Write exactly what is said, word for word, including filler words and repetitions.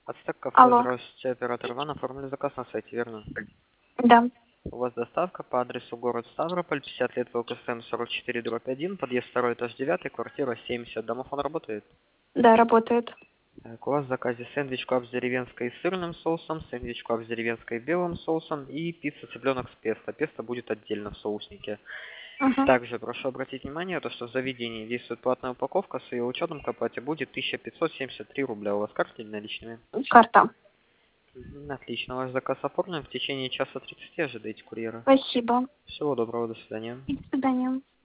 Ацтек Кавказ, Алло. здравствуйте, оператор Иван, оформили заказ на сайте, верно? Да. У вас доставка по адресу город Ставрополь, пятьдесят лет ВКСМ сорок четыре дробь один, подъезд второй этаж девять, квартира семьдесят. Домофон работает? Да, работает. Так, у вас в заказе сэндвич клаб с деревенской и сырным соусом, сэндвич клаб с деревенской и белым соусом и пицца цыпленок с песто. Песто будет отдельно в соуснике. Угу. Также прошу обратить внимание, то, что в заведении действует платная упаковка, с ее учетом к оплате будет тысяча пятьсот семьдесят три рубля. У вас карты или наличными? Карта. Мгм, отлично, ваш заказ оформлен. В течение часа тридцати ожидайте курьера. Спасибо. Всего доброго, до свидания. И до свидания.